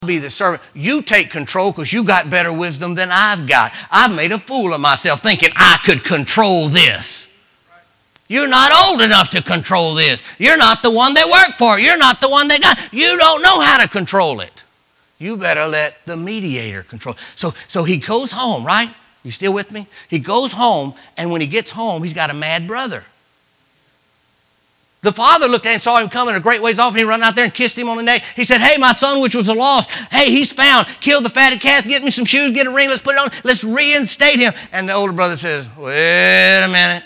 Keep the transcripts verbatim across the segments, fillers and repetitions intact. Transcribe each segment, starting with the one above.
be the servant. You take control because you got better wisdom than I've got. I've made a fool of myself thinking I could control this. You're not old enough to control this. You're not the one that worked for it. You're not the one that got it. You don't know how to control it. You better let the mediator control. So, so he goes home, right? You still with me? He goes home, and when he gets home, he's got a mad brother. The father looked at him and saw him coming a great ways off, and he ran out there and kissed him on the neck. He said, hey, my son, which was a lost, hey, he's found. Kill the fatted calf, get me some shoes, get a ring, let's put it on, let's reinstate him. And the older brother says, wait a minute.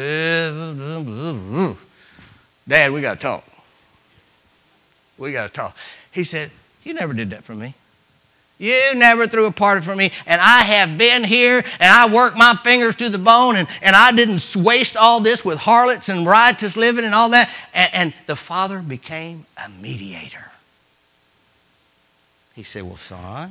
Dad, we got to talk. We got to talk. He said, you never did that for me. You never threw a party for me, and I have been here, and I worked my fingers to the bone, and, and I didn't waste all this with harlots and riotous living and all that. And, and the father became a mediator. He said, well, son,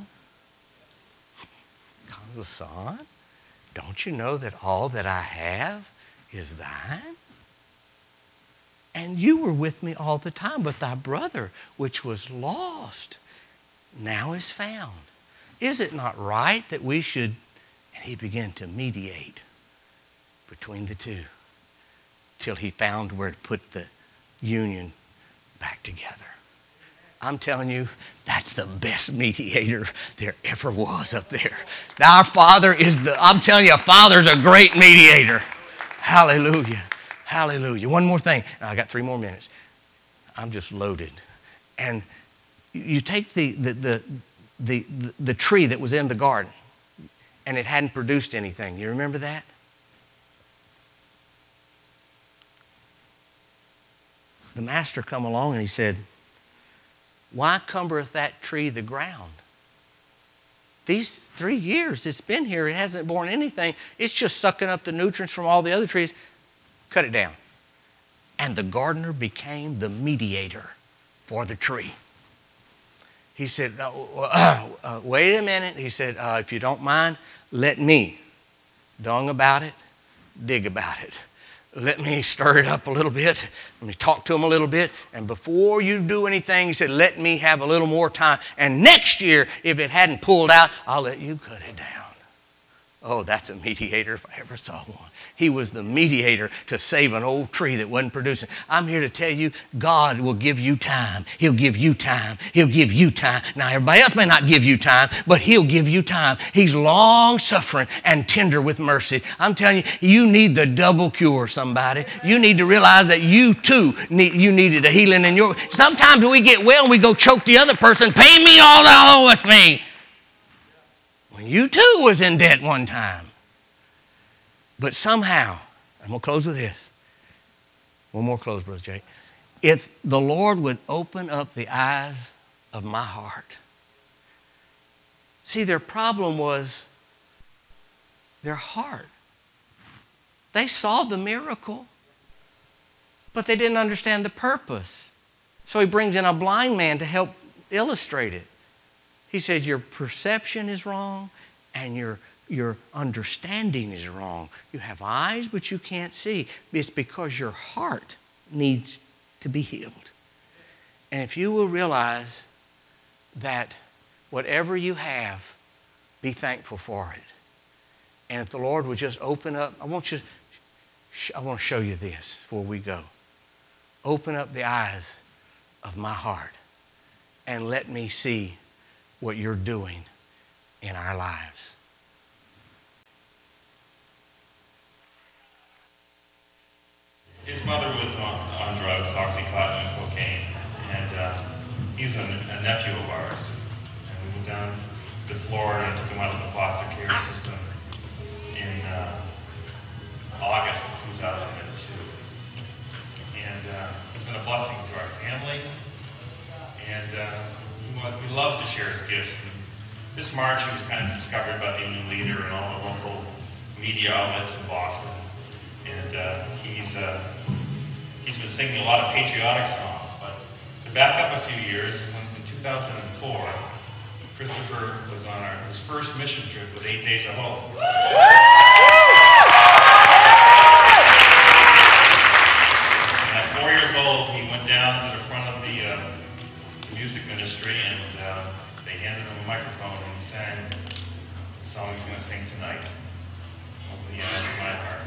well, son, don't you know that all that I have is thine? And you were with me all the time, but thy brother, which was lost, now is found. Is it not right that we should? And he began to mediate between the two till he found where to put the union back together. I'm telling you, that's the best mediator there ever was up there. Our Father is the, I'm telling you, a Father's a great mediator. Hallelujah. Hallelujah. One more thing. I got three more minutes. I'm just loaded. And you take the, the, the, the, the, the tree that was in the garden and it hadn't produced anything. You remember that? The master come along and he said, why cumbereth that tree the ground? These three years it's been here, it hasn't borne anything. It's just sucking up the nutrients from all the other trees. Cut it down. And the gardener became the mediator for the tree. He said, uh, uh, wait a minute. He said, uh, if you don't mind, let me dung about it, dig about it. Let me stir it up a little bit. Let me talk to him a little bit. And before you do anything, he said, let me have a little more time. And next year, if it hadn't pulled out, I'll let you cut it down. Oh, that's a mediator if I ever saw one. He was the mediator to save an old tree that wasn't producing. I'm here to tell you, God will give you time. He'll give you time. He'll give you time. Now, everybody else may not give you time, but he'll give you time. He's long-suffering and tender with mercy. I'm telling you, you need the double cure, somebody. You need to realize that you, too, need, you needed a healing in your... Sometimes we get well and we go choke the other person. Pay me all thou owest me. When you, too, was in debt one time. But somehow, I'm going to close with this. One more close, Brother Jake. If the Lord would open up the eyes of my heart. See, their problem was their heart. They saw the miracle, but they didn't understand the purpose. So he brings in a blind man to help illustrate it. He says, your perception is wrong and your Your understanding is wrong. You have eyes, but you can't see. It's because your heart needs to be healed. And if you will realize that whatever you have, be thankful for it. And if the Lord would just open up, I want you, I want to show you this before we go. Open up the eyes of my heart and let me see what you're doing in our lives. His mother was on, on drugs, Oxycontin and cocaine, and uh, he's a, a nephew of ours. And we went down to Florida and took him out of the foster care system in uh, August of two thousand two. And uh, he's been a blessing to our family, and uh, he, he loves to share his gifts. And this March, he was kind of discovered by the new leader and all the local media outlets in Boston. And uh, he's uh, he's been singing a lot of patriotic songs. But to back up a few years, when, in two thousand four, Christopher was on our, his first mission trip with Eight Days of Hope. And at four years old, he went down to the front of the uh, music ministry, and uh, they he handed him a microphone and he sang the song he's going to sing tonight. Open the eyes of my heart.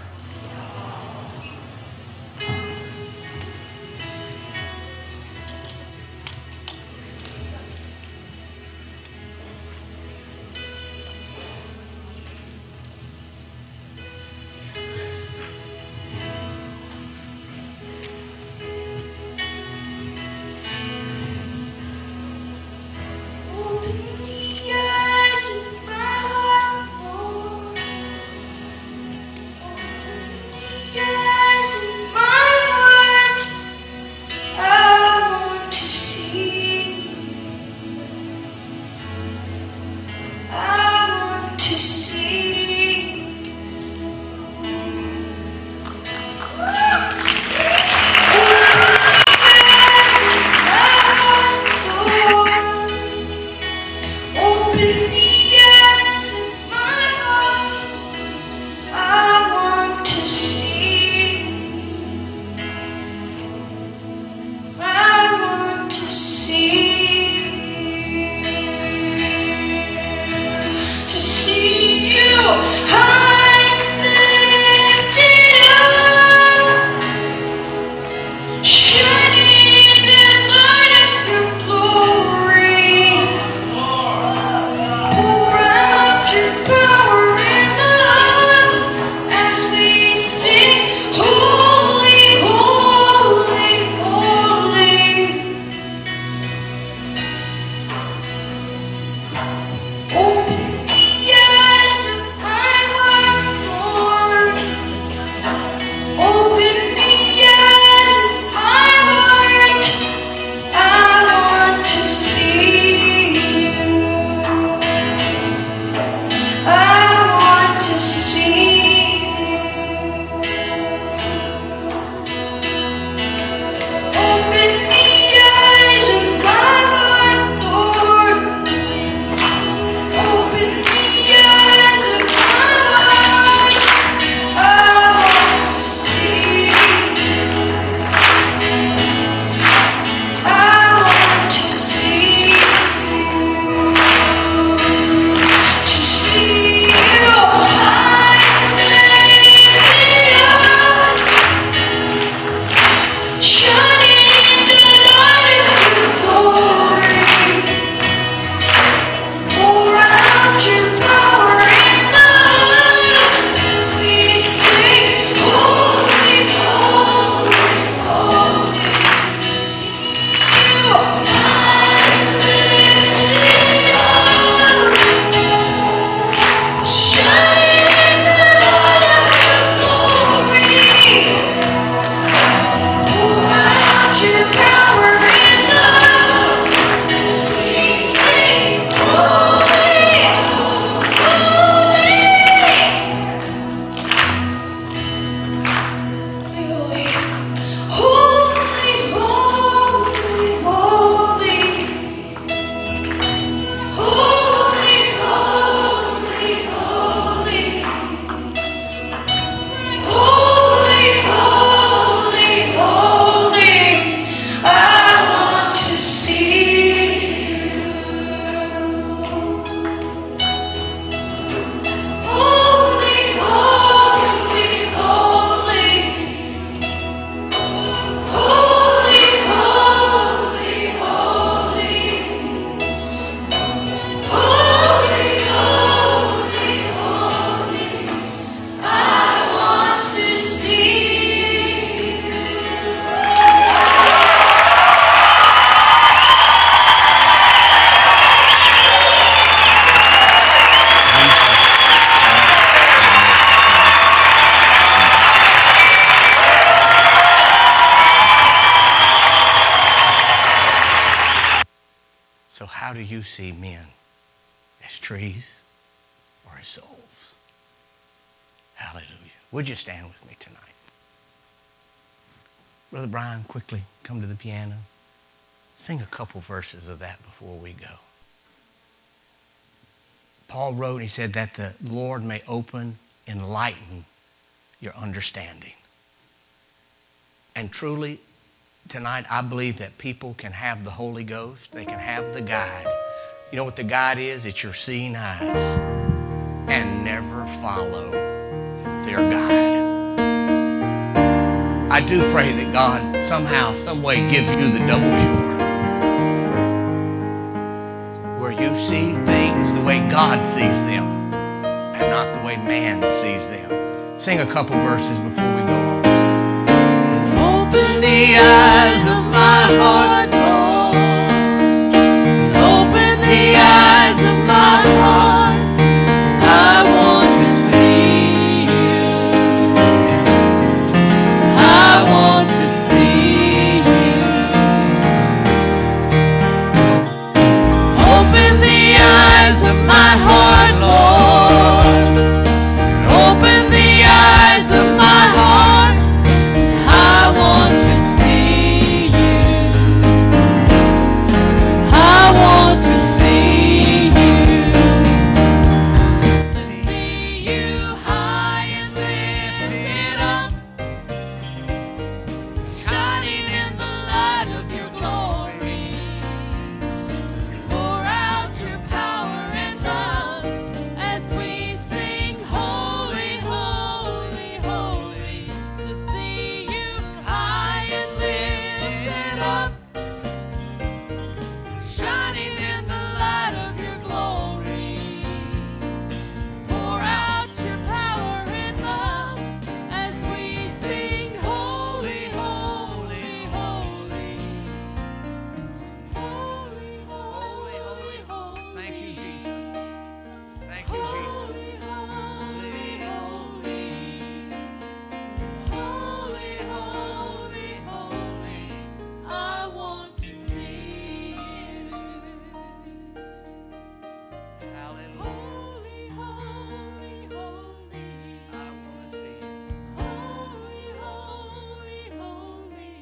So how do you see men? As trees or as souls? Hallelujah. Would you stand with me tonight? Brother Brian, quickly come to the piano. Sing a couple verses of that before we go. Paul wrote, he said, that the Lord may open, enlighten your understanding. And truly, tonight I believe that people can have the Holy Ghost. They can have the guide. You know what the guide is? It's your seeing eyes. And never follow their guide. I do pray that God somehow, some way gives you the double cure. Where you see things the way God sees them and not the way man sees them. Sing a couple verses before we go on. Open the eyes of my heart, Lord. Open the eyes of my heart. I want to see you. I want to see you. Open the eyes of my heart, Lord. Open the eyes of my heart. I want to see you. I want to see you. To see you high and lifted up, shining in the light of your glory. Pour out your power and love as we sing, holy, holy, holy. To see you high and lifted up, shining in the light of your glory. Pour out your power and love as we sing, holy, holy, holy. Holy, holy, holy, holy. Thank you, Jesus. Thank you, Jesus. Holy, holy, holy, holy, holy. I want to see you. Hallelujah. Holy, holy, holy. I want to see you. Holy, holy, holy.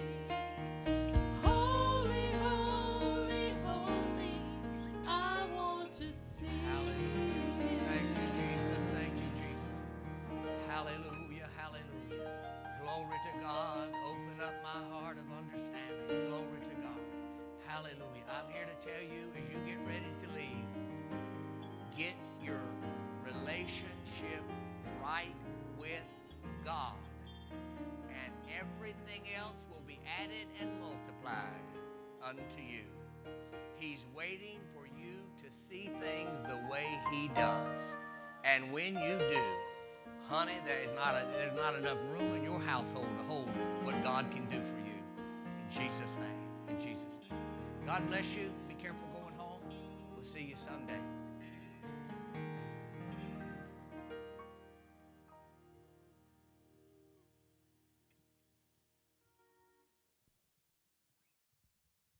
Holy, holy, holy. I want to see you. Hallelujah. Thank you, Jesus. Thank you, Jesus. Hallelujah. Hallelujah. Glory to God. Open up my heart of understanding. Glory to God. Hallelujah. I'm here to tell you as you get ready to leave, get your relationship right with God, and everything else will be added and multiplied unto you. He's waiting for you to see things the way He does. And when you do, honey, there is not a, there's not enough room in your household to hold what God can do for you. In Jesus' name. In Jesus' name. God bless you. Be careful going home. We'll see you Sunday.